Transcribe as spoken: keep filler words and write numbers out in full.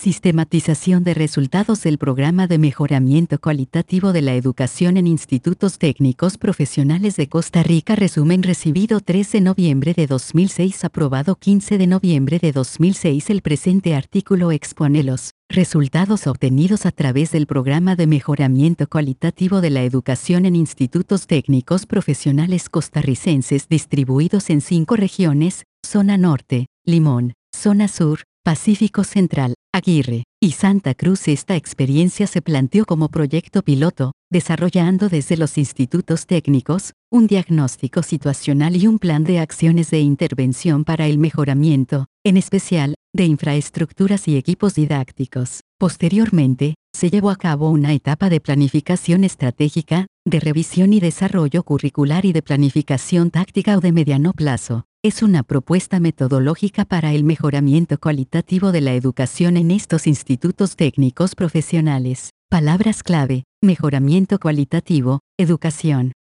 Sistematización de resultados del Programa de Mejoramiento Cualitativo de la Educación en Institutos Técnicos Profesionales de Costa Rica. Resumen recibido tres de noviembre de dos mil seis, aprobado quince de noviembre de dos mil seis. El presente artículo expone los resultados obtenidos a través del Programa de Mejoramiento Cualitativo de la Educación en Institutos Técnicos Profesionales costarricenses distribuidos en cinco regiones: Zona Norte, Limón; Zona Sur, Pacífico Central, Aguirre y Santa Cruz. Esta experiencia se planteó como proyecto piloto, desarrollando desde los institutos técnicos un diagnóstico situacional y un plan de acciones de intervención para el mejoramiento, en especial, de infraestructuras y equipos didácticos. Posteriormente, se llevó a cabo una etapa de planificación estratégica, de revisión y desarrollo curricular y de planificación táctica o de mediano plazo. Es una propuesta metodológica para el mejoramiento cualitativo de la educación en estos institutos técnicos profesionales. Palabras clave: mejoramiento cualitativo, educación,